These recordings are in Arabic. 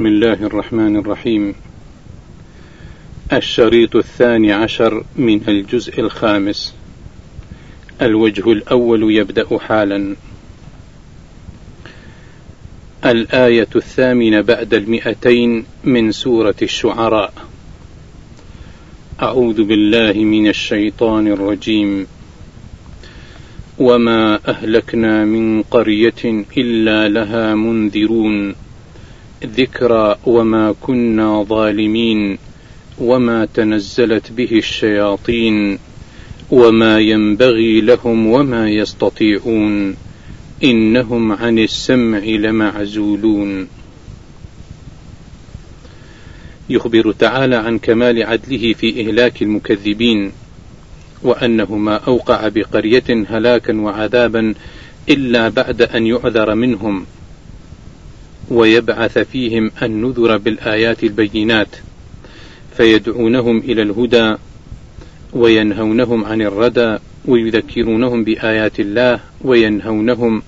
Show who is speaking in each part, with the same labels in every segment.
Speaker 1: بسم الله الرحمن الرحيم. الشريط 12 من الجزء 5. الوجه الأول يبدأ حالا. الآية 8 بعد 200 من سورة الشعراء. أعوذ بالله من الشيطان الرجيم. وما أهلكنا من قرية إلا لها منذرون ذكرى وما كنا ظالمين وما تنزلت به الشياطين وما ينبغي لهم وما يستطيعون إنهم عن السمع لمعزولون. يخبر تعالى عن كمال عدله في إهلاك المكذبين، وأنه ما أوقع بقرية هلاكا وعذابا إلا بعد أن يعذر منهم ويبعث فيهم النذر بالآيات البينات، فيدعونهم إلى الهدى وينهونهم عن الردى ويذكرونهم بآيات الله وينهونهم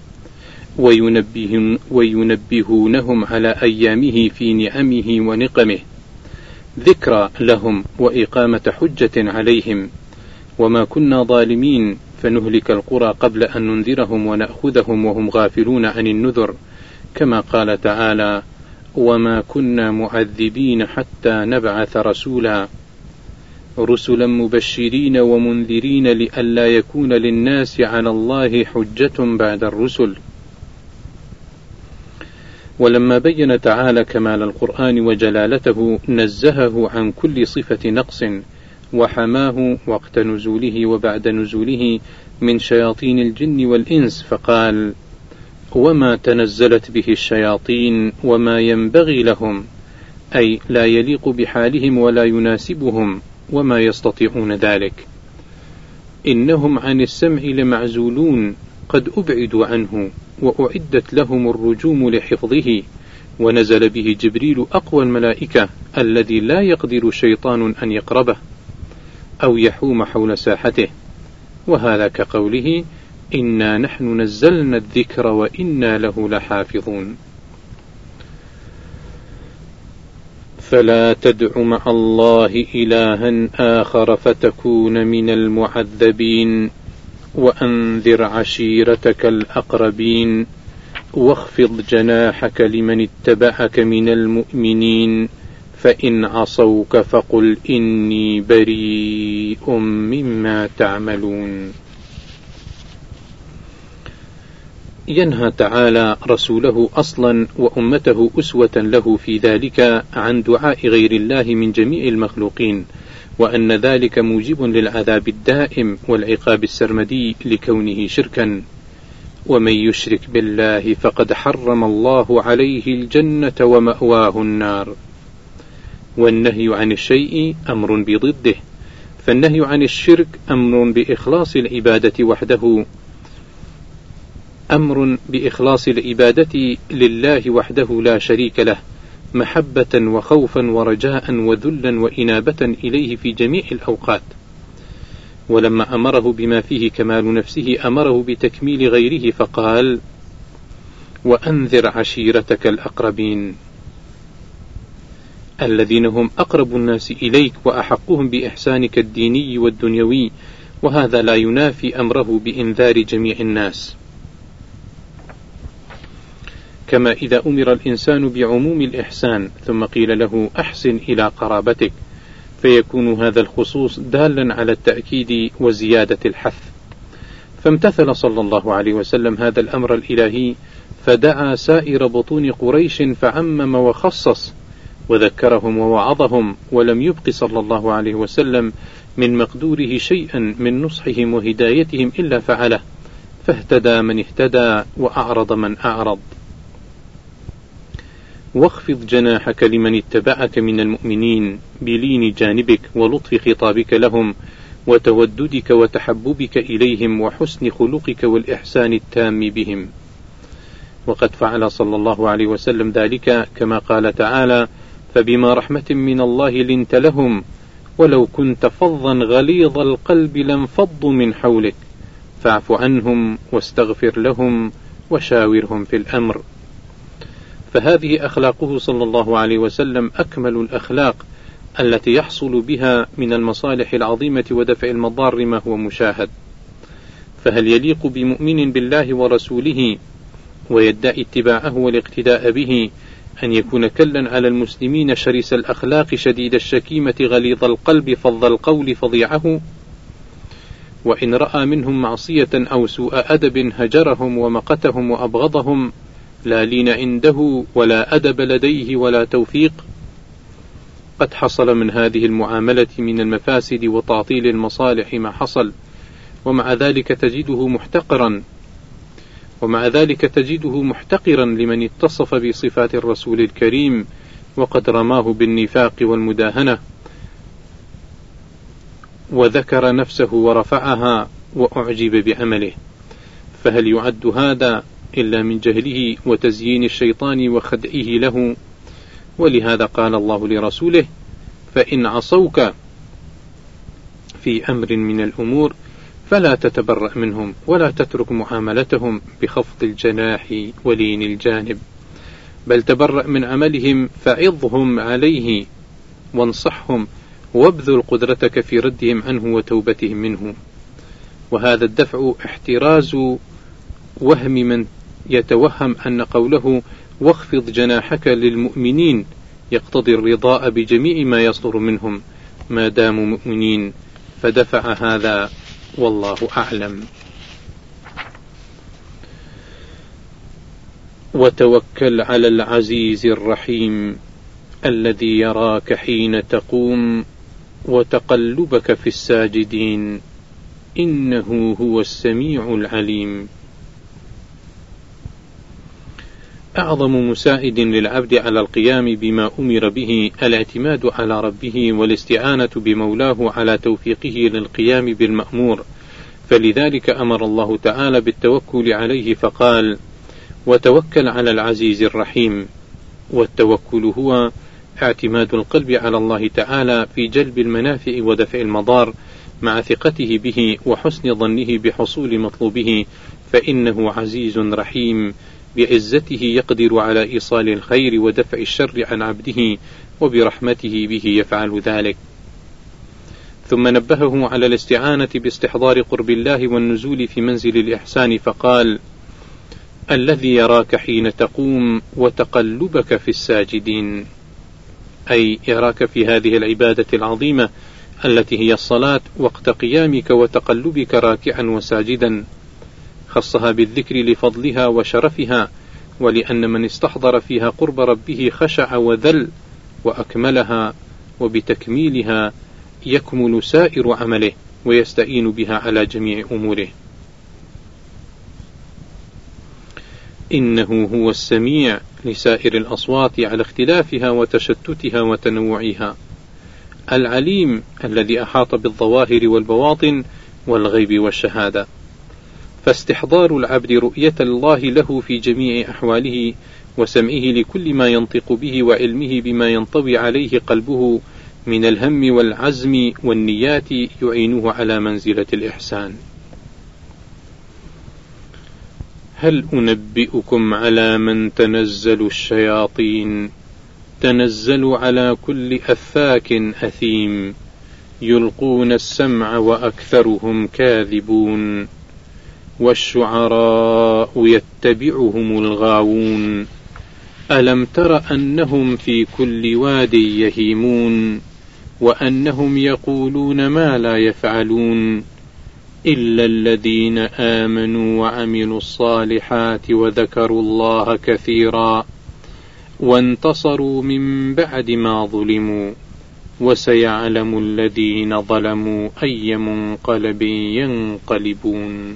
Speaker 1: وينبهونهم على أيامه في نعمه ونقمه، ذكرى لهم وإقامة حجة عليهم. وما كنا ظالمين فنهلك القرى قبل أن ننذرهم ونأخذهم وهم غافلون عن النذر، كما قال تعالى: وما كنا معذبين حتى نبعث رسولا رسلا مبشرين ومنذرين لئلا يكون للناس على الله حجة بعد الرسل. ولما بين تعالى كمال القرآن وجلالته نزهه عن كل صفة نقص، وحماه وقت نزوله وبعد نزوله من شياطين الجن والإنس، فقال: وما تنزلت به الشياطين وما ينبغي لهم، أي لا يليق بحالهم ولا يناسبهم وما يستطيعون ذلك. إنهم عن السمع لمعزولون، قد أبعدوا عنه وأعدت لهم الرجوم لحفظه، ونزل به جبريل أقوى الملائكة الذي لا يقدر شيطان أن يقربه أو يحوم حول ساحته، وهذا كقوله: إنا نحن نزلنا الذكر وإنا له لحافظون. فلا تدع مع الله إلها آخر فتكون من المعذبين وأنذر عشيرتك الأقربين واخفض جناحك لمن اتبعك من المؤمنين فإن عصوك فقل إني بريء مما تعملون. ينهى تعالى رسوله أصلا وأمته أسوة له في ذلك عن دعاء غير الله من جميع المخلوقين، وأن ذلك موجب للعذاب الدائم والعقاب السرمدي لكونه شركا. ومن يشرك بالله فقد حرم الله عليه الجنة ومأواه النار. والنهي عن الشيء أمر بضده، فالنهي عن الشرك أمر بإخلاص العبادة لله وحده لا شريك له، محبة وخوفا ورجاء وذلا وإنابة إليه في جميع الأوقات. ولما أمره بما فيه كمال نفسه أمره بتكميل غيره، فقال: وأنذر عشيرتك الأقربين، الذين هم أقرب الناس إليك وأحقهم بإحسانك الديني والدنيوي، وهذا لا ينافي أمره بإنذار جميع الناس. كما إذا أمر الإنسان بعموم الإحسان ثم قيل له: أحسن إلى قرابتك، فيكون هذا الخصوص دالا على التأكيد وزيادة الحث. فامتثل صلى الله عليه وسلم هذا الأمر الإلهي، فدعا سائر بطون قريش فعمم وخصص، وذكرهم ووعظهم، ولم يبق صلى الله عليه وسلم من مقدوره شيئا من نصحهم وهدايتهم إلا فعله، فاهتدى من اهتدى وأعرض من أعرض. واخفض جناحك لمن اتبعك من المؤمنين بلين جانبك ولطف خطابك لهم وتوددك وتحببك إليهم وحسن خلقك والإحسان التام بهم. وقد فعل صلى الله عليه وسلم ذلك، كما قال تعالى: فبما رحمة من الله لنت لهم ولو كنت فظا غليظ القلب لانفضوا من حولك فاعف عنهم واستغفر لهم وشاورهم في الأمر. فهذه أخلاقه صلى الله عليه وسلم أكمل الأخلاق التي يحصل بها من المصالح العظيمة ودفع المضار ما هو مشاهد. فهل يليق بمؤمن بالله ورسوله ويدعي اتباعه والاقتداء به أن يكون كلا على المسلمين شرس الأخلاق شديد الشكيمة غليظ القلب فظ القول فظيعه؟ وإن رأى منهم معصية أو سوء أدب هجرهم ومقتهم وأبغضهم، لا لين عنده ولا أدب لديه ولا توفيق. قد حصل من هذه المعاملة من المفاسد وتعطيل المصالح ما حصل، ومع ذلك تجده محتقرا لمن اتصف بصفات الرسول الكريم وقد رماه بالنفاق والمداهنة وذكر نفسه ورفعها وأعجب بعمله. فهل يعد هذا إلا من جهله وتزيين الشيطان وخدعه له؟ ولهذا قال الله لرسوله: فإن عصوك في أمر من الأمور فلا تتبرأ منهم ولا تترك معاملتهم بخفض الجناح ولين الجانب، بل تبرأ من عملهم فعظهم عليه وانصحهم وابذل قدرتك في ردهم عنه وتوبتهم منه. وهذا الدفع احتراز وهم من يتوهم أن قوله واخفض جناحك للمؤمنين يقتضي الرضاء بجميع ما يصدر منهم ما داموا مؤمنين، فدفع هذا والله أعلم. وتوكل على العزيز الرحيم الذي يراك حين تقوم وتقلبك في الساجدين إنه هو السميع العليم. أعظم مساعد للعبد على القيام بما أمر به الاعتماد على ربه والاستعانة بمولاه على توفيقه للقيام بالمأمور، فلذلك أمر الله تعالى بالتوكل عليه فقال: وتوكل على العزيز الرحيم. والتوكل هو اعتماد القلب على الله تعالى في جلب المنافع ودفع المضار مع ثقته به وحسن ظنه بحصول مطلوبه، فإنه عزيز رحيم بعزته يقدر على إيصال الخير ودفع الشر عن عبده، وبرحمته به يفعل ذلك. ثم نبهه على الاستعانة باستحضار قرب الله والنزول في منزل الإحسان فقال: الذي يراك حين تقوم وتقلبك في الساجدين، أي يراك في هذه العبادة العظيمة التي هي الصلاة وقت قيامك وتقلبك راكعا وساجدا. خصها بالذكر لفضلها وشرفها، ولأن من استحضر فيها قرب ربه خشع وذل وأكملها، وبتكميلها يكمل سائر عمله ويستعين بها على جميع أموره. إنه هو السميع لسائر الأصوات على اختلافها وتشتتها وتنوعها، العليم الذي أحاط بالظواهر والبواطن والغيب والشهادة. فاستحضار العبد رؤية الله له في جميع أحواله وسمعه لكل ما ينطق به وعلمه بما ينطوي عليه قلبه من الهم والعزم والنيات يعينه على منزلة الإحسان. هل أنبئكم على من تنزل الشياطين؟ تنزل على كل أفاك أثيم يلقون السمع وأكثرهم كاذبون والشعراء يتبعهم الغاوون ألم تر أنهم في كل واد يهيمون وأنهم يقولون ما لا يفعلون إلا الذين آمنوا وعملوا الصالحات وذكروا الله كثيرا وانتصروا من بعد ما ظلموا وسيعلم الذين ظلموا أي منقلب ينقلبون.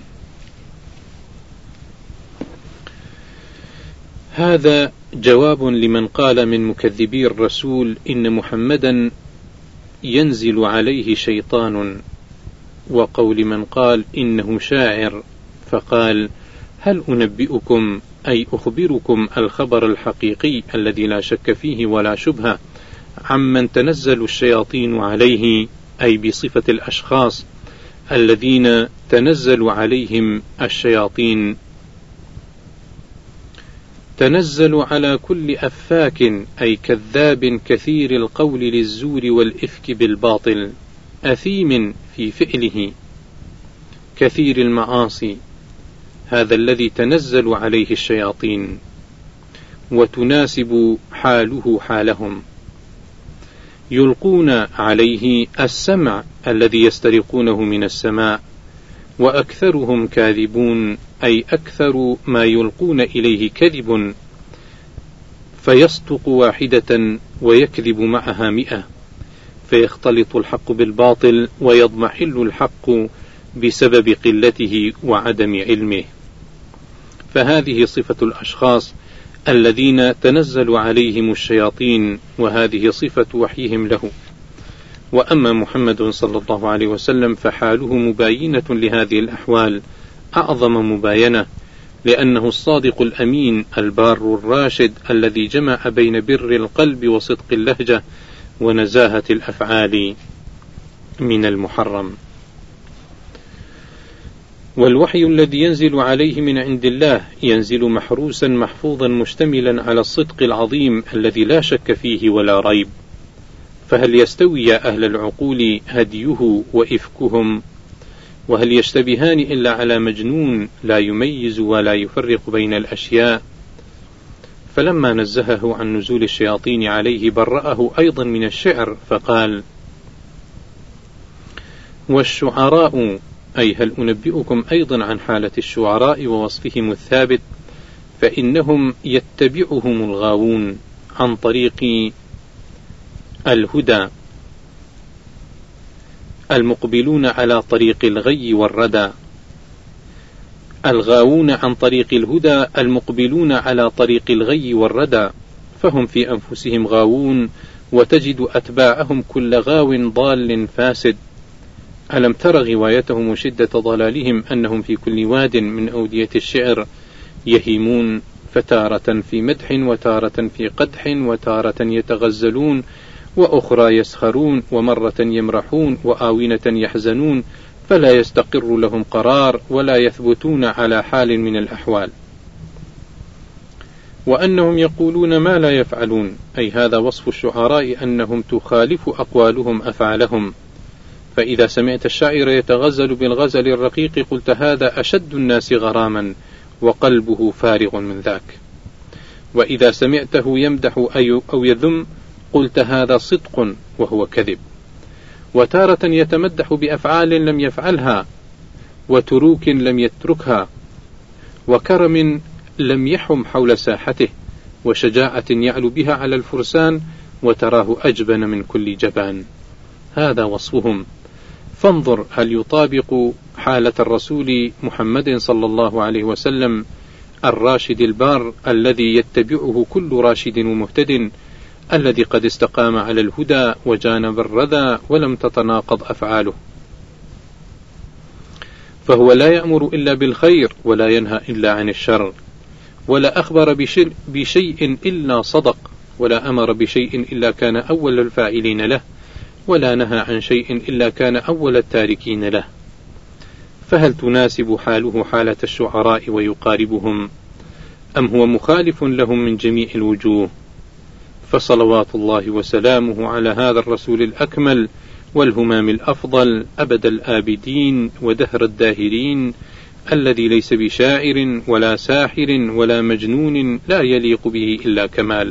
Speaker 1: هذا جواب لمن قال من مكذبي الرسول إن محمدا ينزل عليه شيطان، وقول من قال إنه شاعر، فقال: هل أنبئكم أي أخبركم الخبر الحقيقي الذي لا شك فيه ولا شبهة عمن تنزل الشياطين عليه، أي بصفة الأشخاص الذين تنزل عليهم الشياطين تنزل على كل أفاك أي كذاب كثير القول للزور والإفك بالباطل، أثيم في فعله كثير المعاصي، هذا الذي تنزل عليه الشياطين، وتناسب حاله حالهم. يلقون عليه السمع الذي يسترقونه من السماء، وأكثرهم كاذبون أي أكثر ما يلقون إليه كذب، فيصدق واحدة ويكذب معها 100، فيختلط الحق بالباطل ويضمحل الحق بسبب قلته وعدم علمه. فهذه صفة الأشخاص الذين تنزل عليهم الشياطين، وهذه صفة وحيهم له. وأما محمد صلى الله عليه وسلم فحاله مباينة لهذه الأحوال أعظم مباينة، لأنه الصادق الأمين البار الراشد الذي جمع بين بر القلب وصدق اللهجة ونزاهة الأفعال من المحرم. والوحي الذي ينزل عليه من عند الله ينزل محروسا محفوظا مشتملا على الصدق العظيم الذي لا شك فيه ولا ريب. فهل يستوي يا أهل العقول هديه وإفكهم؟ وهل يشتبهان إلا على مجنون لا يميز ولا يفرق بين الأشياء؟ فلما نزهه عن نزول الشياطين عليه برأه أيضا من الشعر فقال: والشعراء، أي هل أنبئكم أيضا عن حالة الشعراء ووصفهم الثابت، فإنهم يتبعهم الغاوون عن طريق الهدى المقبلون على طريق الغي والردى. الغاوون عن طريق الهدى المقبلون على طريق الغي والردى، فهم في أنفسهم غاوون، وتجد أتباعهم كل غاو ضال فاسد. ألم تر غوايتهم وشدة ضلالهم أنهم في كل واد من أودية الشعر يهيمون، فتارة في مدح وتارة في قدح، وتارة يتغزلون وأخرى يسخرون، ومرة يمرحون وآونة يحزنون، فلا يستقر لهم قرار ولا يثبتون على حال من الأحوال. وأنهم يقولون ما لا يفعلون، أي هذا وصف الشعراء أنهم تخالف أقوالهم أفعالهم. فإذا سمعت الشاعر يتغزل بالغزل الرقيق قلت هذا أشد الناس غراما وقلبه فارغ من ذاك، وإذا سمعته يمدح أو يذم قلت هذا صدق وهو كذب. وتارة يتمدح بأفعال لم يفعلها، وتروك لم يتركها، وكرم لم يحم حول ساحته، وشجاعة يعلو بها على الفرسان، وتراه أجبن من كل جبان. هذا وصفهم. فانظر هل يطابق حالة الرسول محمد صلى الله عليه وسلم الراشد البار الذي يتبعه كل راشد ومهتد، الذي قد استقام على الهدى وجانب الرذى ولم تتناقض أفعاله. فهو لا يأمر إلا بالخير ولا ينهى إلا عن الشر، ولا أخبر بشيء إلا صدق، ولا أمر بشيء إلا كان أول الفاعلين له، ولا نهى عن شيء إلا كان أول التاركين له. فهل تناسب حاله حالة الشعراء ويقاربهم، أم هو مخالف لهم من جميع الوجوه؟ فصلوات الله وسلامه على هذا الرسول الأكمل والهمام الأفضل أبد الآبدين ودهر الداهرين، الذي ليس بشاعر ولا ساحر ولا مجنون لا يليق به إلا كمال.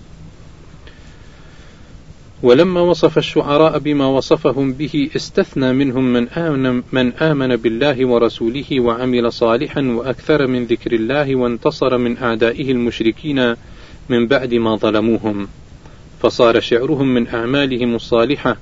Speaker 1: ولما وصف الشعراء بما وصفهم به استثنى منهم من آمن بالله ورسوله وعمل صالحا وأكثر من ذكر الله وانتصر من أعدائه المشركين من بعد ما ظلموهم، فصار شعرهم من أعمالهم الصالحة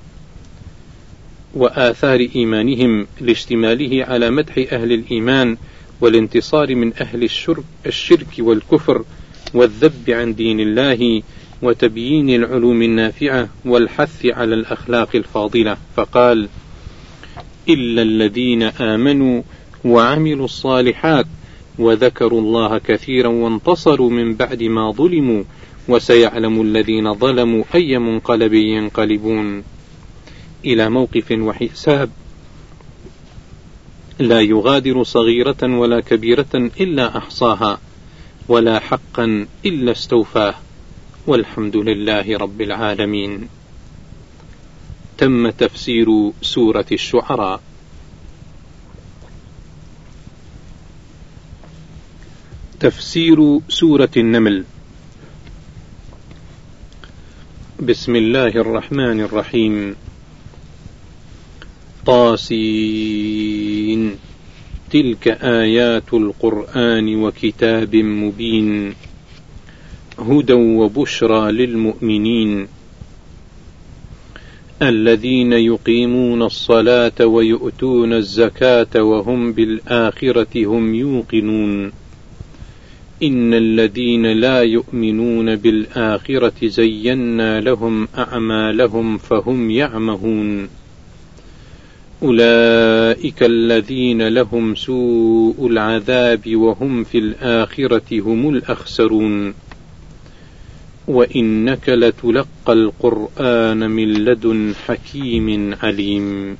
Speaker 1: وآثار إيمانهم لاشتماله على مدح أهل الإيمان والانتصار من أهل الشرك والكفر والذب عن دين الله وتبيين العلوم النافعة والحث على الأخلاق الفاضلة. فقال: إلا الذين آمنوا وعملوا الصالحات وذكروا الله كثيرا وانتصروا من بعد ما ظلموا وسيعلم الذين ظلموا أي منقلب ينقلبون. إلى موقف وحساب لا يغادر صغيرة ولا كبيرة إلا أحصاها، ولا حقا إلا استوفاه، والحمد لله رب العالمين. تم تفسير سورة الشعراء. تفسير سورة النمل. بسم الله الرحمن الرحيم. طاسين. تلك آيات القرآن وكتاب مبين، هدى وبشرى للمؤمنين، الذين يقيمون الصلاة ويؤتون الزكاة وهم بالآخرة هم يوقنون. إن الذين لا يؤمنون بالآخرة زينا لهم أعمالهم فهم يعمهون. أولئك الذين لهم سوء العذاب وهم في الآخرة هم الأخسرون. وإنك لتلقى القرآن من لدن حكيم عليم.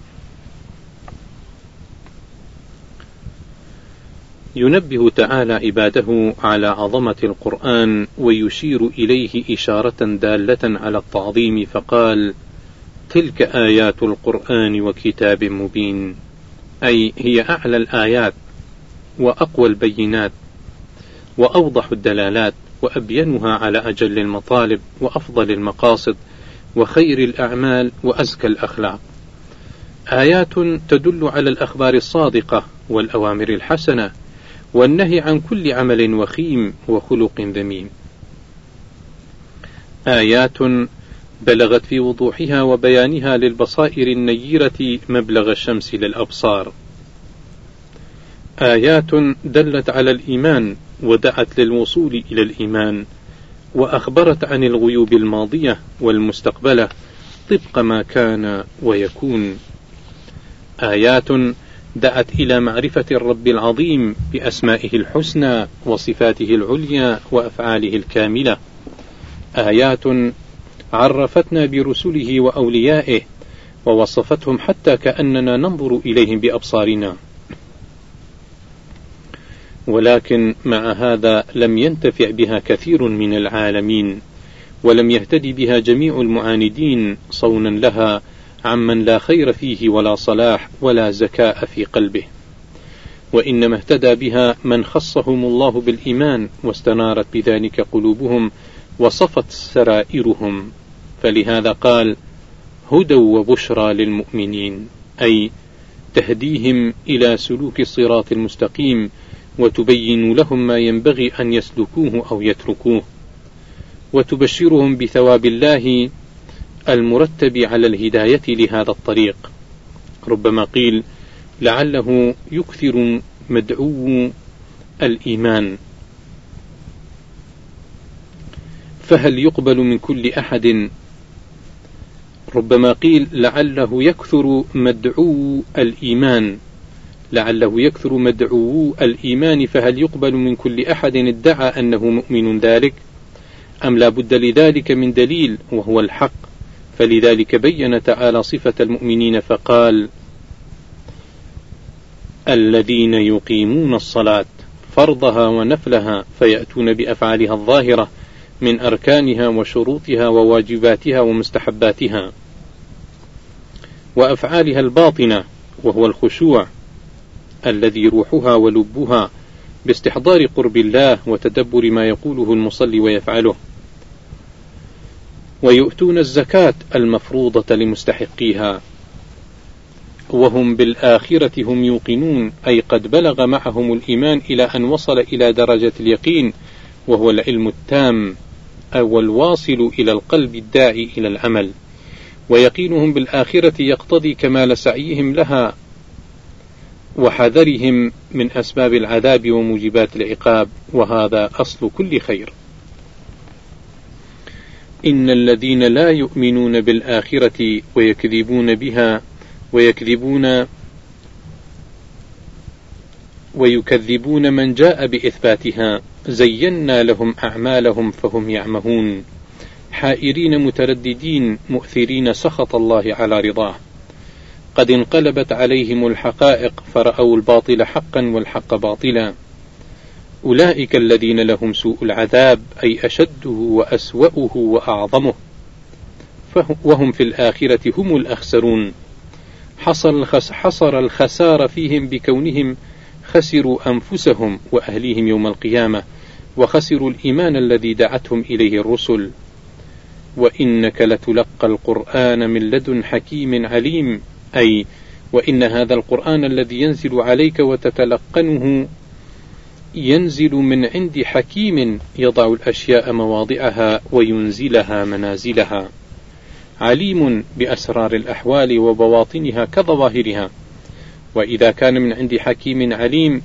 Speaker 1: ينبه تعالى عباده على عظمة القرآن ويشير إليه إشارة دالة على التعظيم، فقال: تلك آيات القرآن وكتاب مبين، أي هي أعلى الآيات وأقوى البينات وأوضح الدلالات وأبينها على أجل المطالب وأفضل المقاصد وخير الأعمال وأزكى الأخلاق. آيات تدل على الأخبار الصادقة والأوامر الحسنة والنهي عن كل عمل وخيم وخلق ذميم. آيات بلغت في وضوحها وبيانها للبصائر النيرة مبلغ الشمس للأبصار. آيات دلت على الإيمان ودعت للوصول إلى الإيمان، وأخبرت عن الغيوب الماضية والمستقبلة طبق ما كان ويكون. آيات دعت إلى معرفة الرب العظيم بأسمائه الحسنى وصفاته العليا وأفعاله الكاملة. آيات عرفتنا برسله وأوليائه ووصفتهم حتى كأننا ننظر إليهم بأبصارنا. ولكن مع هذا لم ينتفع بها كثير من العالمين، ولم يهتدي بها جميع المعاندين صونا لها عمن لا خير فيه ولا صلاح ولا زكاء في قلبه، وإنما اهتدى بها من خصهم الله بالإيمان واستنارت بذلك قلوبهم وصفت سرائرهم. فلهذا قال: هدى وبشرى للمؤمنين، أي تهديهم إلى سلوك الصراط المستقيم وتبين لهم ما ينبغي أن يسلكوه أو يتركوه، وتبشرهم بثواب الله المرتب على الهداية لهذا الطريق. ربما قيل لعله يكثر مدعو الإيمان، فهل يقبل من كل أحد؟ ربما قيل لعله يكثر مدعو الإيمان، لعله يكثر مدعو الإيمان، فهل يقبل من كل أحد ادعى أنه مؤمن ذلك؟ أم لا بد لذلك من دليل وهو الحق؟ فلذلك بين تعالى صفة المؤمنين فقال: الذين يقيمون الصلاة فرضها ونفلها، فيأتون بأفعالها الظاهرة من أركانها وشروطها وواجباتها ومستحباتها، وأفعالها الباطنة وهو الخشوع الذي روحها ولبها باستحضار قرب الله وتدبر ما يقوله المصلي ويفعله. ويؤتون الزكاة المفروضة لمستحقيها، وهم بالآخرة هم يوقنون، أي قد بلغ معهم الإيمان إلى أن وصل إلى درجة اليقين، وهو العلم التام أو الواصل إلى القلب الداعي إلى العمل. ويقينهم بالآخرة يقتضي كمال سعيهم لها وحذرهم من أسباب العذاب وموجبات العقاب، وهذا أصل كل خير. إن الذين لا يؤمنون بالآخرة ويكذبون بها ويكذبون من جاء بإثباتها زينا لهم أعمالهم فهم يعمهون، حائرين مترددين مؤثرين سخط الله على رضاه. قد انقلبت عليهم الحقائق فرأوا الباطل حقا والحق باطلا، أولئك الذين لهم سوء العذاب، أي أشده وأسوأه وأعظمه، وهم في الآخرة هم الأخسرون. حصر الخسار فيهم بكونهم خسروا أنفسهم وأهليهم يوم القيامة، وخسروا الإيمان الذي دعتهم إليه الرسل. وإنك لتلقى القرآن من لدن حكيم عليم، أي وإن هذا القرآن الذي ينزل عليك وتتلقنه ينزل من عند حكيم يضع الأشياء مواضعها وينزلها منازلها، عليم بأسرار الأحوال وبواطنها كظواهرها. وإذا كان من عند حكيم عليم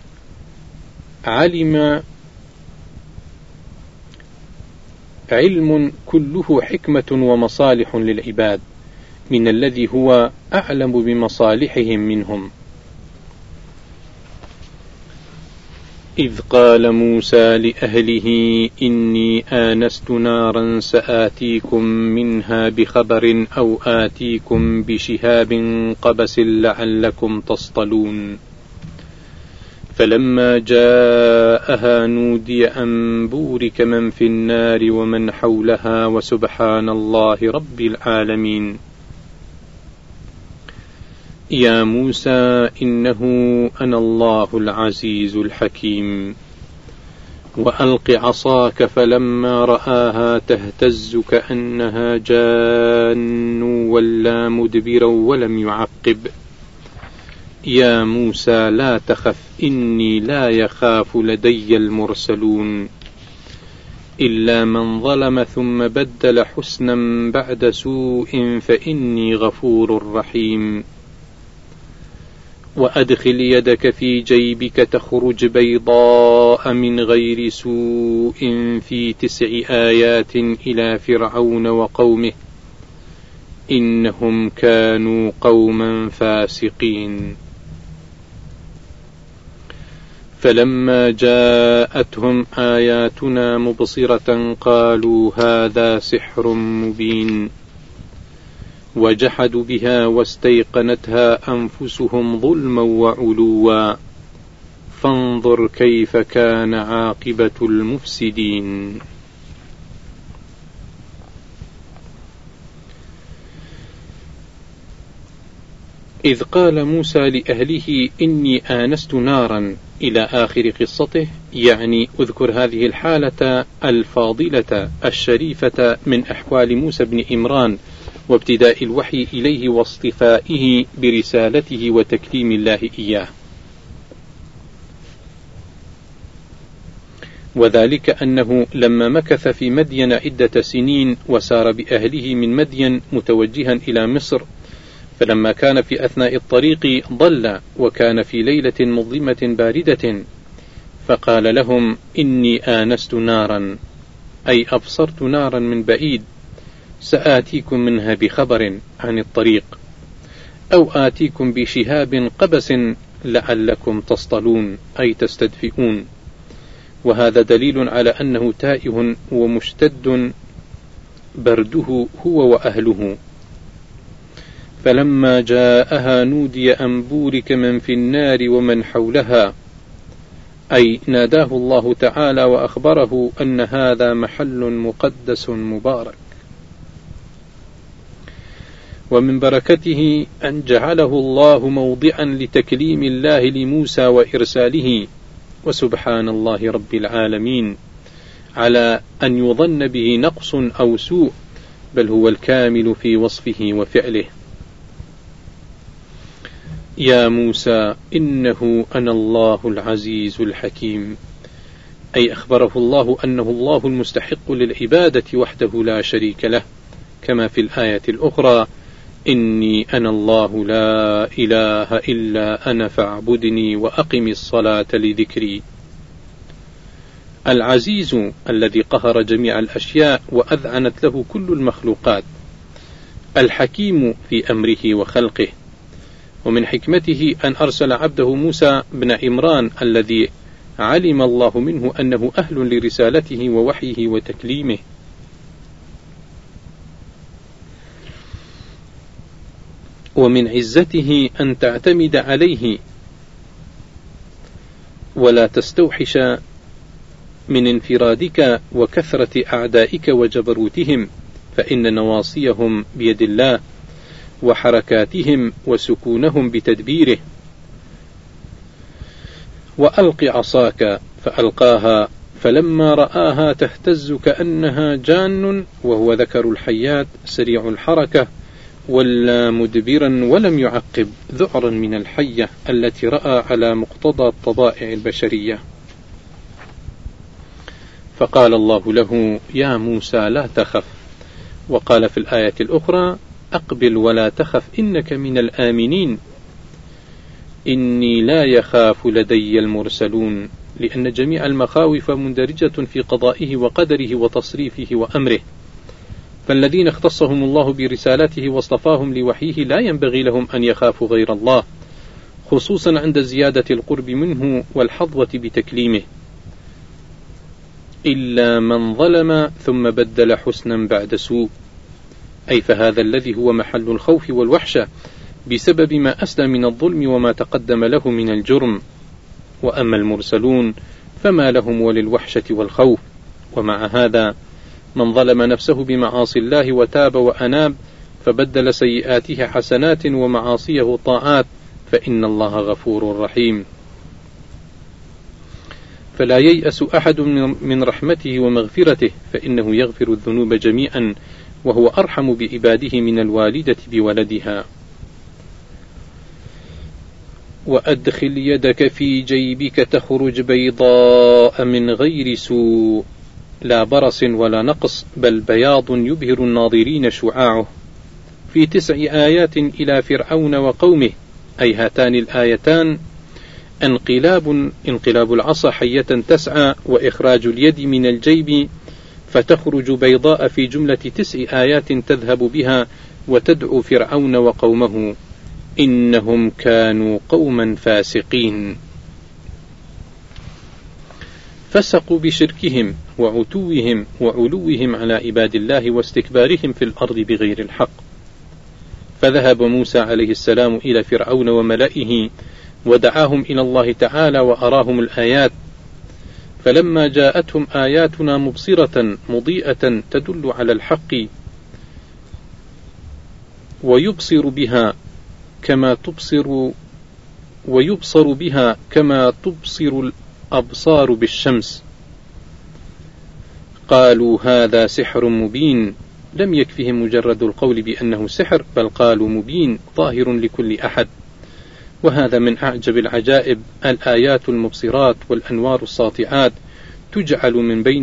Speaker 1: علم كله حكمة ومصالح للعباد من الذي هو أعلم بمصالحهم منهم. إذ قال موسى لأهله إني آنست نارا سآتيكم منها بخبر أو آتيكم بشهاب قبس لعلكم تصطلون. فلما جاءها نودي أن بورك من في النار ومن حولها وسبحان الله رب العالمين. يا موسى إنه أنا الله العزيز الحكيم. وألق عصاك فلما رآها تهتز كأنها جان ولا مدبرا ولم يعقب. يا موسى لا تخف إني لا يخاف لدي المرسلون. إلا من ظلم ثم بدل حسنا بعد سوء فإني غفور رحيم. وأدخل يدك في جيبك تخرج بيضاء من غير سوء في 9 آيات إلى فرعون وقومه إنهم كانوا قوما فاسقين. فلما جاءتهم آياتنا مبصرة قالوا هذا سحر مبين، وجحدوا بها واستيقنتها أنفسهم ظلما وعلوا، فانظر كيف كان عاقبة المفسدين. إذ قال موسى لأهله إني آنست نارا إلى آخر قصته، يعني اذكر هذه الحالة الفاضلة الشريفة من أحوال موسى بن عمران وابتداء الوحي إليه واصطفائه برسالته وتكليم الله إياه. وذلك أنه لما مكث في مدين عدة سنين وسار بأهله من مدين متوجها إلى مصر، فلما كان في أثناء الطريق ضل وكان في ليلة مظلمة باردة، فقال لهم إني آنست نارا، أي أبصرت نارا من بعيد، سآتيكم منها بخبر عن الطريق، أو آتيكم بشهاب قبس لعلكم تصطلون، أي تستدفئون. وهذا دليل على أنه تائه ومشتد برده هو وأهله. فلما جاءها نودي أن بورك من في النار ومن حولها، أي ناداه الله تعالى وأخبره أن هذا محل مقدس مبارك. ومن بركته أن جعله الله موضعا لتكليم الله لموسى وإرساله، وسبحان الله رب العالمين، على أن يظن به نقص أو سوء، بل هو الكامل في وصفه وفعله. يا موسى إنه أنا الله العزيز الحكيم، أي أخبره الله أنه الله المستحق للعبادة وحده لا شريك له، كما في الآية الأخرى إني أنا الله لا إله إلا أنا فاعبدني وأقم الصلاة لذكري. العزيز الذي قهر جميع الأشياء وأذعنت له كل المخلوقات، الحكيم في أمره وخلقه. ومن حكمته أن أرسل عبده موسى بن عمران الذي علم الله منه أنه أهل لرسالته ووحيه وتكليمه. ومن عزته أن تعتمد عليه ولا تستوحش من انفرادك وكثرة أعدائك وجبروتهم، فإن نواصيهم بيد الله، وحركاتهم وسكونهم بتدبيره. وألق عصاك فألقاها فلما رآها تهتز كأنها جان، وهو ذكر الحيات سريع الحركة، ولا مدبرا ولم يعقب، ذعرا من الحية التي رأى على مقتضى الطبائع البشرية. فقال الله له: يا موسى لا تخف. وقال في الآية الأخرى: أقبل ولا تخف إنك من الآمنين، إني لا يخاف لدي المرسلون، لأن جميع المخاوف مندرجة في قضائه وقدره وتصريفه وأمره، فالذين اختصهم الله برسالته واصطفاهم لوحيه لا ينبغي لهم أن يخافوا غير الله، خصوصا عند زيادة القرب منه والحظوة بتكليمه، إلا من ظلم ثم بدل حسنا بعد سوء، أي فهذا الذي هو محل الخوف والوحشة بسبب ما أسلم من الظلم وما تقدم له من الجرم. وأما المرسلون فما لهم وللوحشة والخوف. ومع هذا من ظلم نفسه بمعاصي الله وتاب وأناب فبدل سيئاته حسنات ومعاصيه طاعات فإن الله غفور رحيم. فلا ييأس أحد من رحمته ومغفرته، فإنه يغفر الذنوب جميعا، وهو أرحم بعباده من الوالدة بولدها. وأدخل يدك في جيبك تخرج بيضاء من غير سوء، لا برص ولا نقص، بل بياض يبهر الناظرين شعاعه، في 9 آيات إلى فرعون وقومه، أي هاتان الآيتان: انقلاب العصا حية تسعى، وإخراج اليد من الجيب فتخرج بيضاء، في جملة 9 آيات تذهب بها وتدعو فرعون وقومه، إنهم كانوا قوما فاسقين. فسقوا بشركهم وعتوهم وعلوهم على عباد الله واستكبارهم في الأرض بغير الحق. فذهب موسى عليه السلام إلى فرعون وملئه ودعاهم إلى الله تعالى وأراهم الآيات، فلما جاءتهم آياتنا مبصرة مضيئة تدل على الحق ويبصر بها كما تبصر الأبصار بالشمس، قالوا هذا سحر مبين. لم يكفهم مجرد القول بأنه سحر، بل قالوا مبين ظاهر لكل أحد. وهذا من أعجب العجائب، الآيات المبصرات والأنوار الساطعات تجعل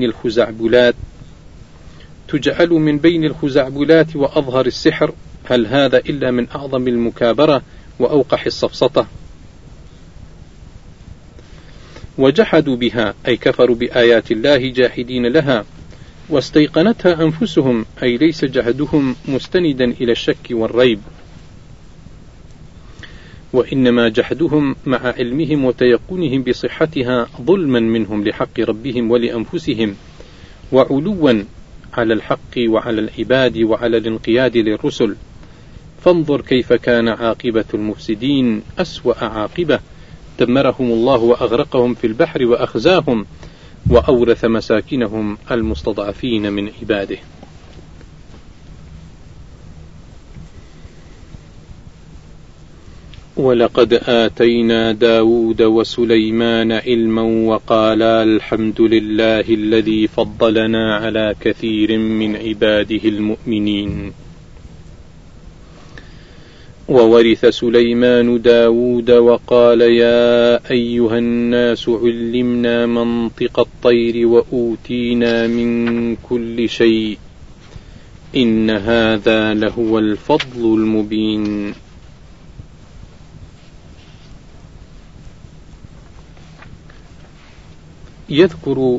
Speaker 1: من بين الخزعبلات وأظهر السحر. هل هذا إلا من أعظم المكابرة وأوقح السفسطة؟ وجحدوا بها، أي كفروا بآيات الله جاحدين لها، واستيقنتها أنفسهم، أي ليس جهدهم مستندا إلى الشك والريب، وإنما جحدهم مع علمهم وتيقنهم بصحتها ظلما منهم لحق ربهم ولأنفسهم، وعلوا على الحق وعلى العباد وعلى الانقياد للرسل. فانظر كيف كان عاقبة المفسدين، أسوأ عاقبة، دمرهم الله وأغرقهم في البحر وأخزاهم، وأورث مساكنهم المستضعفين من عباده. ولقد آتينا داود وسليمان علما وقالا الحمد لله الذي فضلنا على كثير من عباده المؤمنين. وورث سليمان داود وقال يا أيها الناس علمنا منطق الطير وأوتينا من كل شيء إن هذا لهو الفضل المبين. يذكر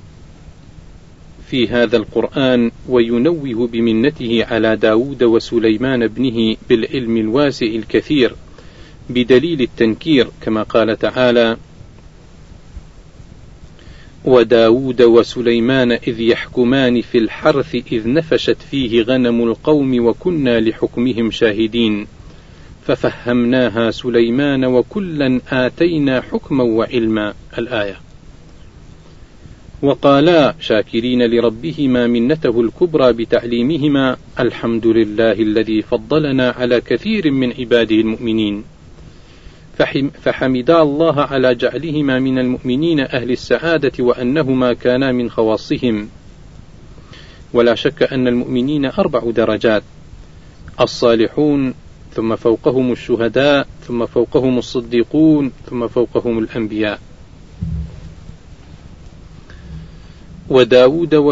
Speaker 1: في هذا القرآن وينوه بمنته على داود وسليمان ابنه بالعلم الواسع الكثير بدليل التنكير، كما قال تعالى وداود وسليمان إذ يحكمان في الحرث إذ نفشت فيه غنم القوم وكنا لحكمهم شاهدين، ففهمناها سليمان وكلا آتينا حكما وعلما. الآية. وقالا شاكرين لربهما منته الكبرى بتعليمهما الحمد لله الذي فضلنا على كثير من عباده المؤمنين، فحمدا الله على جعلهما من المؤمنين أهل السعادة وأنهما كانا من خواصهم. ولا شك أن المؤمنين 4 درجات: الصالحون، ثم فوقهم الشهداء، ثم فوقهم الصديقون، ثم فوقهم الأنبياء. وداود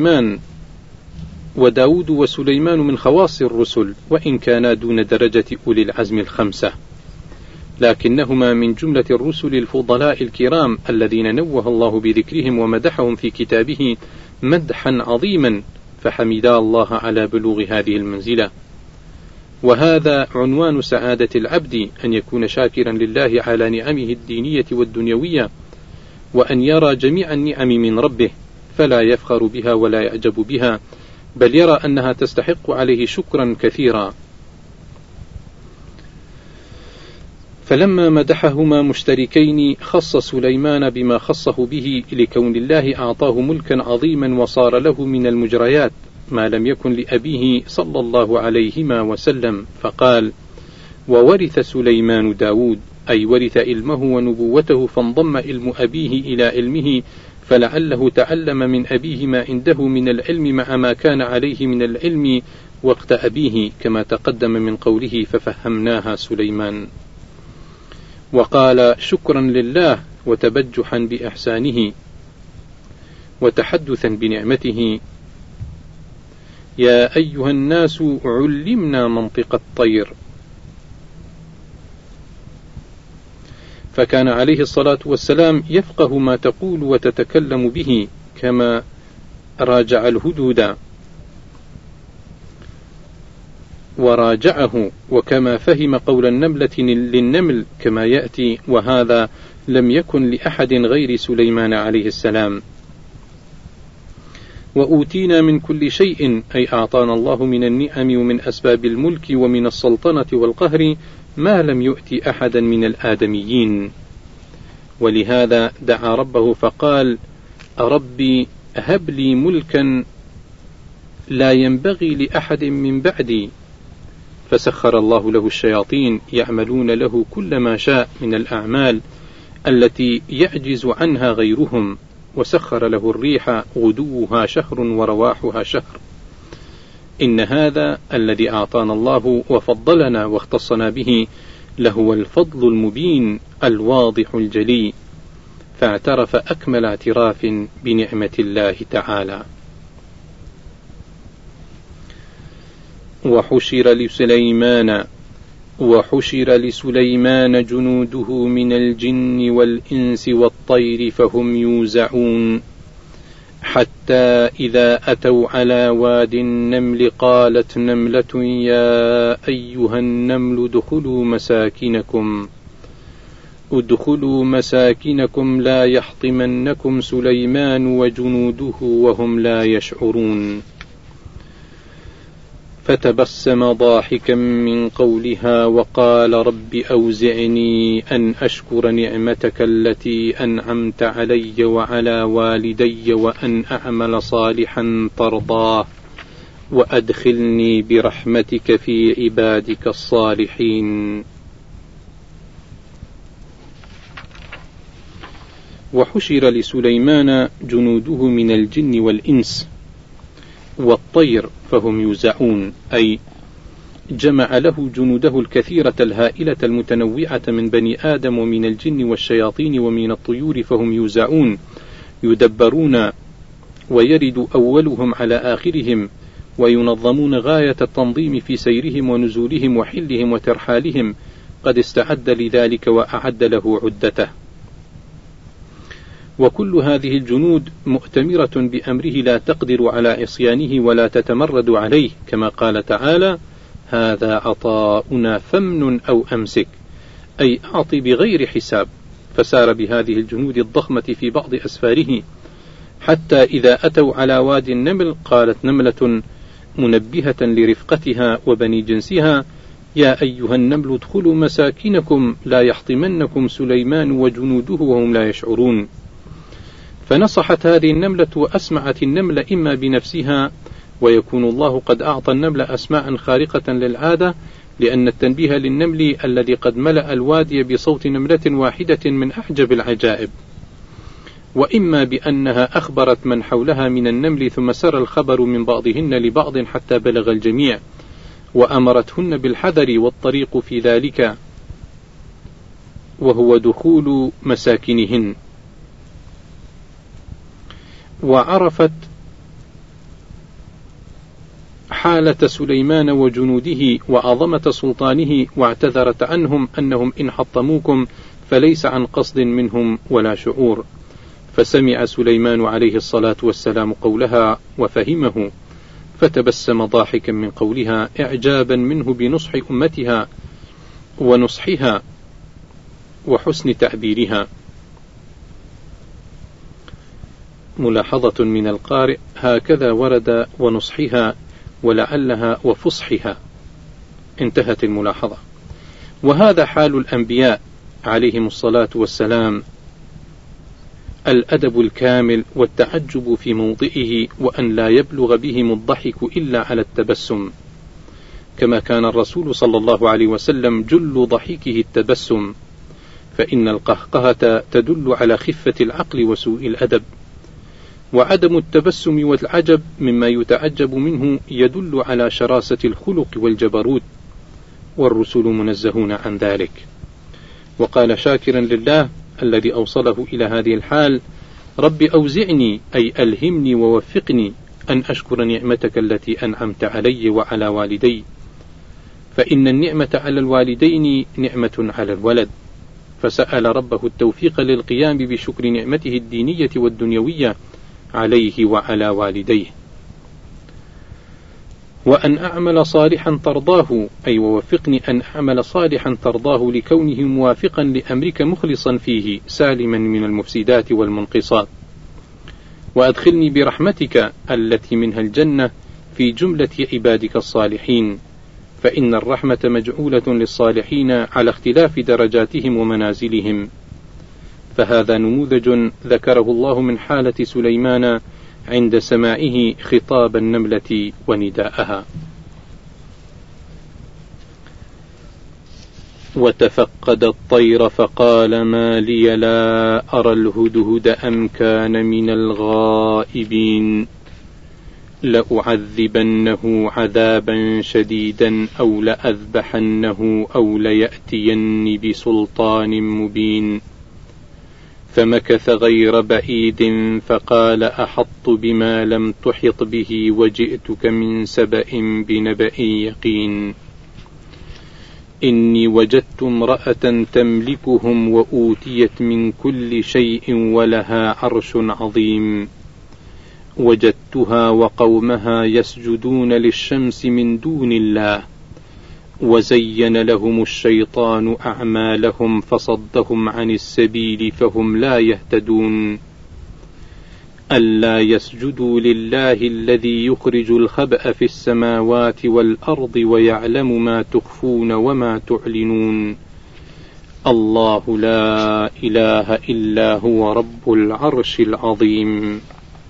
Speaker 1: وسليمان من خواص الرسل، وإن كانا دون درجة أولي العزم 5، لكنهما من جملة الرسل الفضلاء الكرام الذين نوه الله بذكرهم ومدحهم في كتابه مدحا عظيما، فحمدا الله على بلوغ هذه المنزلة. وهذا عنوان سعادة العبد، أن يكون شاكرا لله على نعمه الدينية والدنيوية، وأن يرى جميع النعم من ربه فلا يفخر بها ولا يعجب بها، بل يرى أنها تستحق عليه شكرا كثيرا. فلما مدحهما مشتركين خص سليمان بما خصه به، لكون الله أعطاه ملكا عظيما وصار له من المجريات ما لم يكن لأبيه صلى الله عليهما وسلم، فقال: وورث سليمان داود، أي ورث علمه ونبوته، فانضم علم أبيه إلى علمه، فلعله تعلم من أبيه ما عنده من العلم مع ما كان عليه من العلم وقت أبيه، كما تقدم من قوله ففهمناها سليمان. وقال شكرا لله وتبجحا بإحسانه وتحدثا بنعمته: يا أيها الناس علمنا منطق الطير. فكان عليه الصلاة والسلام يفقه ما تقول وتتكلم به، كما راجع الهدود وراجعه، وكما فهم قول النملة للنمل كما يأتي، وهذا لم يكن لأحد غير سليمان عليه السلام. وأوتينا من كل شيء، أي أعطانا الله من النعم ومن أسباب الملك ومن السلطنة والقهر ما لم يؤتي أحدا من الآدميين. ولهذا دعا ربه فقال: ربي هب لي ملكا لا ينبغي لأحد من بعدي. فسخر الله له الشياطين يعملون له كل ما شاء من الأعمال التي يعجز عنها غيرهم، وسخر له الريح غدوها شهر ورواحها شهر. إن هذا الذي أعطانا الله وفضلنا واختصنا به لهو الفضل المبين الواضح الجلي، فاعترف أكمل اعتراف بنعمة الله تعالى. وحشر لسليمان جنوده من الجن والإنس والطير فهم يوزعون، حتى إذا أتوا على واد النمل قالت نملة يا أيها النمل ادخلوا مساكنكم لا يحطمنكم سليمان وجنوده وهم لا يشعرون. فتبسم ضاحكا من قولها وقال رب أوزعني أن أشكر نعمتك التي أنعمت علي وعلى والدي وأن أعمل صالحا ترضاه وأدخلني برحمتك في عبادك الصالحين. وحشر لسليمان جنوده من الجن والإنس والطير فهم يوزعون، أي جمع له جنوده الكثيرة الهائلة المتنوعة من بني آدم ومن الجن والشياطين ومن الطيور، فهم يوزعون يدبرون ويرد أولهم على آخرهم، وينظمون غاية التنظيم في سيرهم ونزولهم وحلهم وترحالهم، قد استعد لذلك وأعد له عدته. وكل هذه الجنود مؤتمرة بأمره لا تقدر على عصيانه ولا تتمرد عليه، كما قال تعالى: هذا عطاؤنا فامنن أو أمسك، أي أعطي بغير حساب. فسار بهذه الجنود الضخمة في بعض أسفاره، حتى إذا أتوا على وادي النمل قالت نملة منبهة لرفقتها وبني جنسها: يا أيها النمل ادخلوا مساكنكم لا يحطمنكم سليمان وجنوده وهم لا يشعرون. فنصحت هذه النملة وأسمعت النمل إما بنفسها، ويكون الله قد أعطى النمل أسماء خارقة للعادة، لأن التنبيه للنمل الذي قد ملأ الوادي بصوت نملة واحدة من أعجب العجائب، وإما بأنها أخبرت من حولها من النمل ثم سر الخبر من بعضهن لبعض حتى بلغ الجميع، وأمرتهن بالحذر والطريق في ذلك وهو دخول مساكنهن. وعرفت حالة سليمان وجنوده وعظمة سلطانه، واعتذرت عنهم أنهم إن حطموكم فليس عن قصد منهم ولا شعور. فسمع سليمان عليه الصلاة والسلام قولها وفهمه، فتبسم ضاحكا من قولها إعجابا منه بنصح أمتها ونصحها وحسن تعبيرها. ملاحظة من القارئ: هكذا ورد ونصحها ولعلها وفصحها. انتهت الملاحظة. وهذا حال الأنبياء عليهم الصلاة والسلام، الأدب الكامل والتعجب في موضعه، وأن لا يبلغ بهم الضحك إلا على التبسم، كما كان الرسول صلى الله عليه وسلم جل ضحكه التبسم، فإن القهقهة تدل على خفة العقل وسوء الأدب، وعدم التبسم والعجب مما يتعجب منه يدل على شراسة الخلق والجبروت، والرسل منزهون عن ذلك. وقال شاكرا لله الذي أوصله إلى هذه الحال: رب أوزعني، أي ألهمني ووفقني أن أشكر نعمتك التي أنعمت علي وعلى والدي، فإن النعمة على الوالدين نعمة على الولد، فسأل ربه التوفيق للقيام بشكر نعمته الدينية والدنيوية عليه وعلى والديه. وأن أعمل صالحا ترضاه، أي ووفقني أن أعمل صالحا ترضاه لكونه موافقا لأمرك مخلصا فيه سالما من المفسدات والمنقصات. وأدخلني برحمتك التي منها الجنة في جملة عبادك الصالحين، فإن الرحمة مجعولة للصالحين على اختلاف درجاتهم ومنازلهم. فهذا نموذج ذكره الله من حالة سليمان عند سماعه خطاب النملة ونداءها. وتفقد الطير فقال ما لي لا أرى الهدهد أم كان من الغائبين، لأعذبنه عذابا شديدا أو لأذبحنه أو ليأتين بسلطان مبين. فمكث غير بعيد فقال أحط بما لم تحط به وجئتك من سبأ بنبأ يقين. إني وجدت امرأة تملكهم وأوتيت من كل شيء ولها عرش عظيم، وجدتها وقومها يسجدون للشمس من دون الله، وزين لهم الشيطان أعمالهم فصدهم عن السبيل فهم لا يهتدون. ألا يسجدوا لله الذي يخرج الخبأ في السماوات والأرض ويعلم ما تخفون وما تعلنون، الله لا إله إلا هو رب العرش العظيم.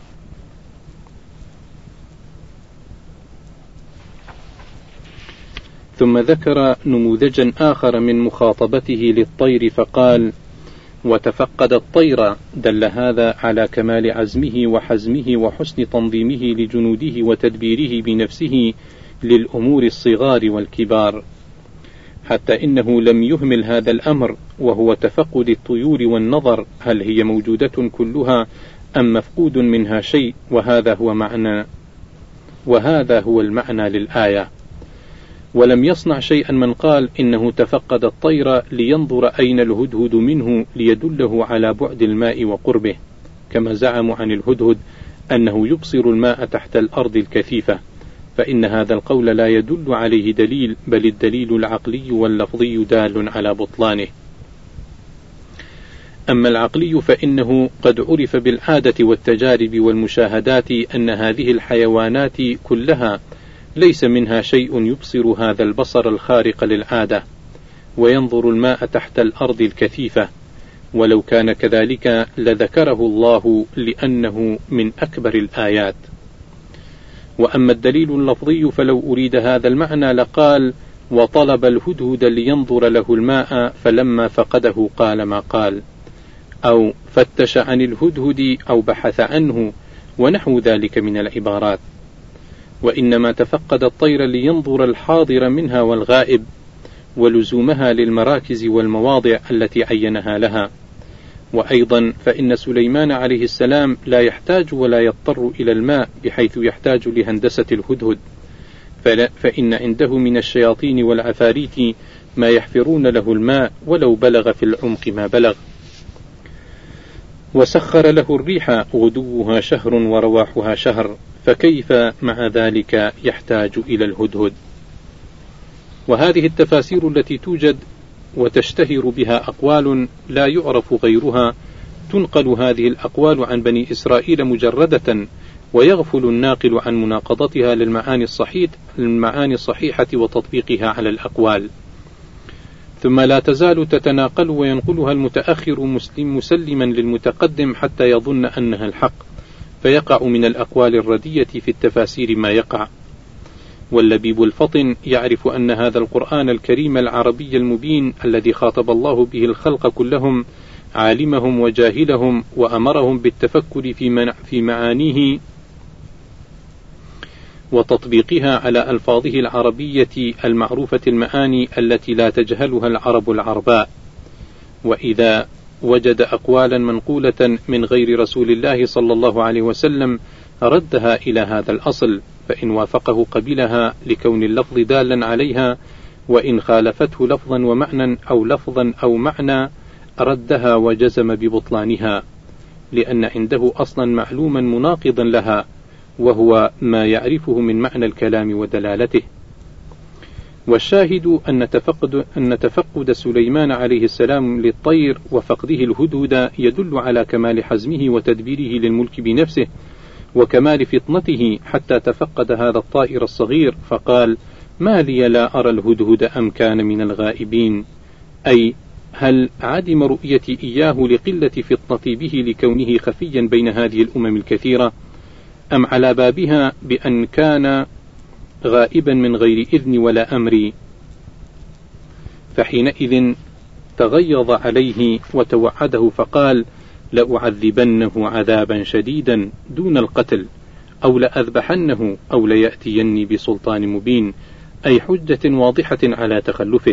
Speaker 1: ثم ذكر نموذجا آخر من مخاطبته للطير فقال: وتفقد الطير، دل هذا على كمال عزمه وحزمه وحسن تنظيمه لجنوده وتدبيره بنفسه للأمور الصغار والكبار، حتى إنه لم يهمل هذا الأمر، وهو تفقد الطيور والنظر هل هي موجودة كلها أم مفقود منها شيء، وهذا هو المعنى للآية. ولم يصنع شيئا من قال إنه تفقد الطير لينظر أين الهدهد منه ليدله على بعد الماء وقربه، كما زعموا عن الهدهد أنه يبصر الماء تحت الأرض الكثيفة، فإن هذا القول لا يدل عليه دليل، بل الدليل العقلي واللفظي دال على بطلانه. أما العقلي فإنه قد عرف بالعادة والتجارب والمشاهدات أن هذه الحيوانات كلها ليس منها شيء يبصر هذا البصر الخارق للعادة، وينظر الماء تحت الأرض الكثيفة، ولو كان كذلك لذكره الله لأنه من أكبر الآيات. وأما الدليل اللفظي فلو أريد هذا المعنى لقال: وطلب الهدهد لينظر له الماء فلما فقده قال ما قال، أو فتش عن الهدهد أو بحث عنه، ونحو ذلك من العبارات. وإنما تفقد الطير لينظر الحاضر منها والغائب، ولزومها للمراكز والمواضع التي عينها لها. وأيضا فإن سليمان عليه السلام لا يحتاج ولا يضطر إلى الماء بحيث يحتاج لهندسة الهدهد، فإن عنده من الشياطين والعفاريت ما يحفرون له الماء ولو بلغ في العمق ما بلغ. وسخر له الريح غدوها شهر ورواحها شهر، فكيف مع ذلك يحتاج إلى الهدهد؟ وهذه التفاسير التي توجد وتشتهر بها أقوال لا يعرف غيرها، تنقل هذه الأقوال عن بني إسرائيل مجردة، ويغفل الناقل عن مناقضتها للمعاني الصحيحة وتطبيقها على الأقوال. ثم لا تزال تتناقل وينقلها المتأخر مسلما للمتقدم حتى يظن أنها الحق، فيقع من الأقوال الردية في التفاسير ما يقع. واللبيب الفطن يعرف أن هذا القرآن الكريم العربي المبين الذي خاطب الله به الخلق كلهم، عالمهم وجاهلهم، وأمرهم بالتفكر في معانيه وتطبيقها على ألفاظه العربية المعروفة المعاني التي لا تجهلها العرب العرباء. وإذا وجد أقوالا منقولة من غير رسول الله صلى الله عليه وسلم ردها إلى هذا الأصل، فإن وافقه قبلها لكون اللفظ دالا عليها، وإن خالفته لفظا ومعنى أو لفظا أو معنى ردها وجزم ببطلانها، لأن عنده أصلا معلوما مناقضا لها، وهو ما يعرفه من معنى الكلام ودلالته. والشاهد أن تفقد سليمان عليه السلام للطير وفقده الهدهد يدل على كمال حزمه وتدبيره للملك بنفسه، وكمال فطنته حتى تفقد هذا الطائر الصغير فقال: ما لي لا أرى الهدهد أم كان من الغائبين؟ أي هل عدم رؤيتي إياه لقلة فطنتي به لكونه خفيا بين هذه الأمم الكثيرة، أم على بابها بأن كان غائبا من غير إذن ولا أمر؟ فحينئذ تغيظ عليه وتوعده فقال: لأعذبنه عذابا شديدا دون القتل، أو لأذبحنه، أو ليأتيني بسلطان مبين، أي حجة واضحة على تخلفه.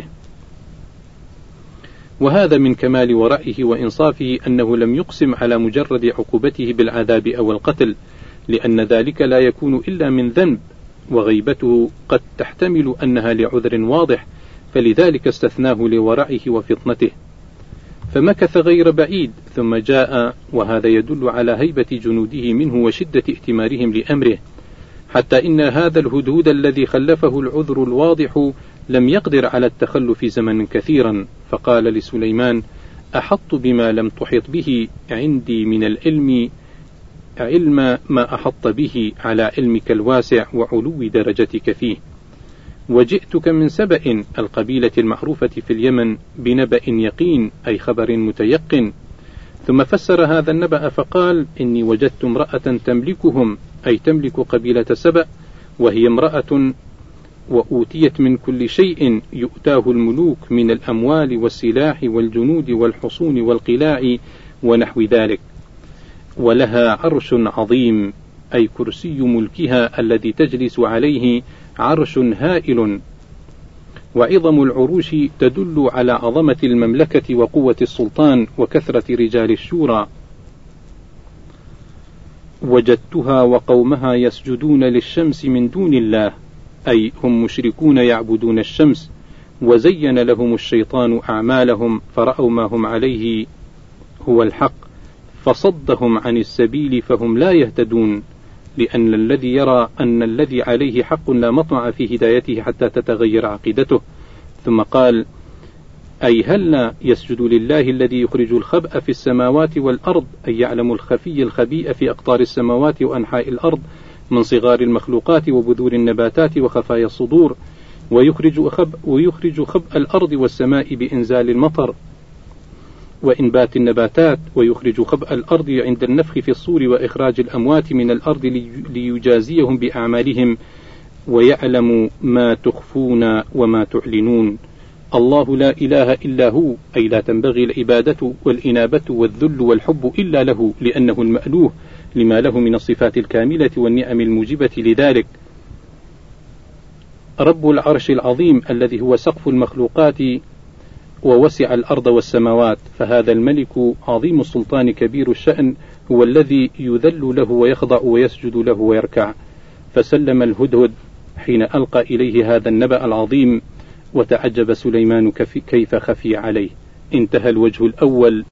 Speaker 1: وهذا من كمال ورعه وإنصافه أنه لم يقسم على مجرد عقوبته بالعذاب أو القتل، لأن ذلك لا يكون إلا من ذنب، وغيبته قد تحتمل أنها لعذر واضح، فلذلك استثناه لورعه وفطنته. فمكث غير بعيد ثم جاء، وهذا يدل على هيبة جنوده منه وشدة ائتمارهم لأمره، حتى إن هذا الهدهد الذي خلفه العذر الواضح لم يقدر على التخلف زمنا كثيرا، فقال لسليمان: أحط بما لم تحط به، عندي من العلم علم ما أحط به على علمك الواسع وعلو درجتك فيه، وجئتك من سبأ القبيلة المعروفة في اليمن بنبأ يقين، أي خبر متيقن. ثم فسر هذا النبأ فقال: إني وجدت امرأة تملكهم، أي تملك قبيلة سبأ، وهي امرأة وأوتيت من كل شيء يؤتاه الملوك من الأموال والسلاح والجنود والحصون والقلاع ونحو ذلك، ولها عرش عظيم، أي كرسي ملكها الذي تجلس عليه عرش هائل. وعظم العروش تدل على عظمة المملكة وقوة السلطان وكثرة رجال الشورى. وجدتها وقومها يسجدون للشمس من دون الله، أي هم مشركون يعبدون الشمس، وزين لهم الشيطان أعمالهم فرأوا ما هم عليه هو الحق، فصدهم عن السبيل فهم لا يهتدون، لأن الذي يرى أن الذي عليه حق لا مطمع في هدايته حتى تتغير عقيدته. ثم قال: أي هل يسجد لله الذي يخرج الخبأ في السماوات والأرض، أي يعلم الخفي الخبيئة في أقطار السماوات وأنحاء الأرض، من صغار المخلوقات وبذور النباتات وخفايا الصدور، ويخرج خبء الأرض والسماء بإنزال المطر وإنبات النباتات، ويخرج خبء الأرض عند النفخ في الصور وإخراج الأموات من الأرض ليجازيهم بأعمالهم، ويعلم ما تخفون وما تعلنون. الله لا إله إلا هو، أي لا تنبغي العبادة والإنابة والذل والحب إلا له، لأنه المألوه لما له من الصفات الكاملة والنعم الموجبة لذلك. رب العرش العظيم الذي هو سقف المخلوقات ووسع الأرض والسماوات، فهذا الملك عظيم السلطان كبير الشأن هو الذي يذل له ويخضع ويسجد له ويركع. فسلم الهدهد حين ألقى إليه هذا النبأ العظيم، وتعجب سليمان كيف خفي عليه. انتهى الوجه الأول.